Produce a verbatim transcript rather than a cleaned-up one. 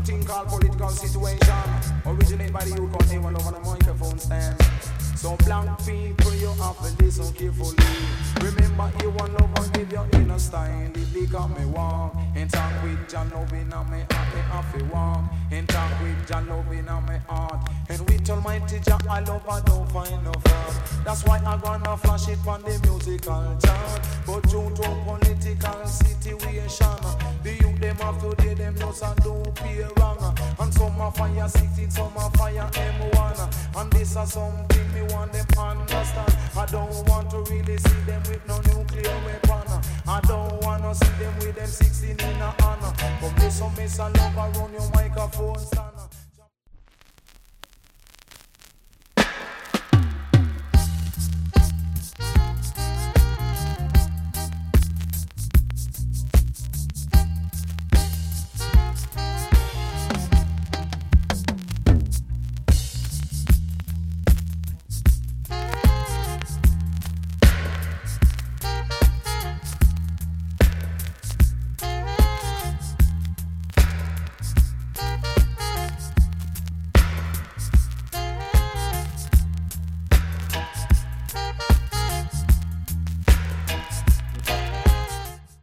thing called political situation. Originate by the youth called name all over the microphone stand. So black people, you have to listen carefully. Remember, you want love and give your inner style. If they got me warm, and talk with John loving and me heart, me have to warm. And talk with John loving and me heart. And with Almighty Jah, I love, I don't find no fault. That's why I gonna flash it on the musical chart. But due to political situation, the youth them have to do them just and don't pay wrong. And some are fire sixteen, some are fire M one. And this is something me want them understand. I don't want to really see them with no nuclear weapon. I don't want to see them with them sixteen in a honor. Come listen, miss, I love around your microphone stand.